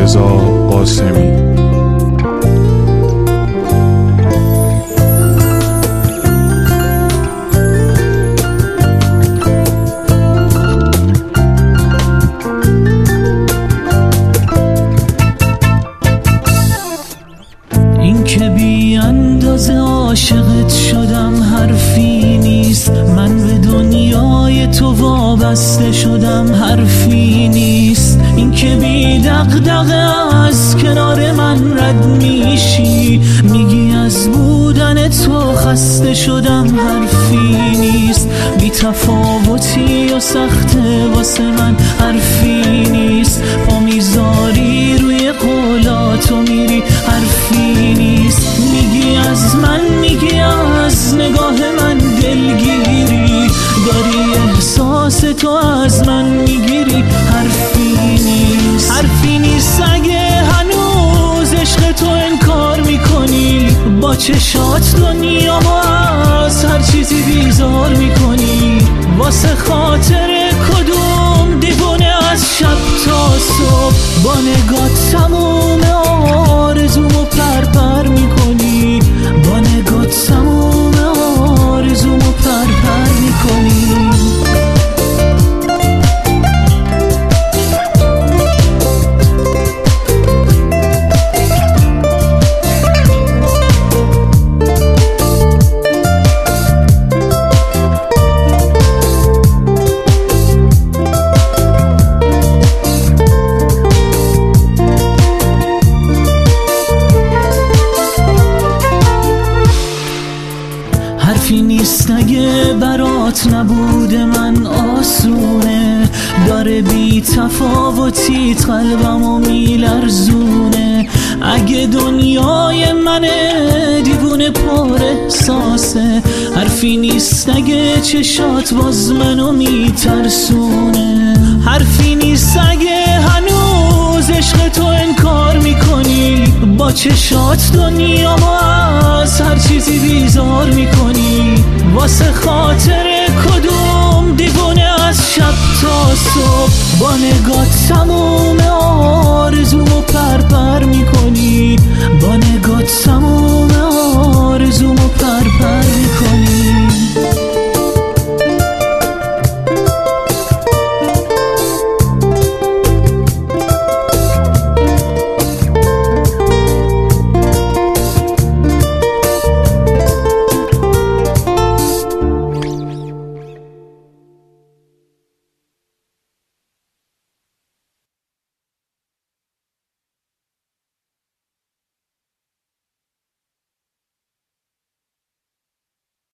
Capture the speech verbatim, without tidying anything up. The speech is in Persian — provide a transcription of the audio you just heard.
رضا قاسمی. این که بی اندازه عاشقت شدم حرفی نیست، من به دنیای تو وابسته شدم حرفی نیست. این که بی دغدغه از کنار من رد میشی، میگی از بودن تو خسته شدم حرفی نیست. بی تفاوتی و سخته واسه من حرفی نیست، پا میذاری روی قولاتو میری حرفی نیست. میگی از من، میگی از نگاه من دلگیری، داری احساس تو از من میگیری حرفی نیست. حرفی نیست اگه هنوز عشق تو انکار میکنی، با چشات دنیامو از هر چیزی بیزار میکنی. واسه خاطر کدوم دیوونه از شب تا صبح، با نگاه تموم آرزومو پرپر میکنی. با نگاه تموم آرزومو پرپر میکنی. حرفی نیست اگه برات نبوده من آسونه، داره بی تفاوتیت قلبمو میلرزونه. اگه دنیای منه دیوونه پر احساسه، حرفی نیست اگه چشات باز منو میترسونه. حرفی نیست اگه هنوز عشق تو انکار میکنی، با چشات دنیامو از هر چیزی بیزار میکنی. واسه خاطر کدوم دیوونه از شب تا صبح، با نگاه تموم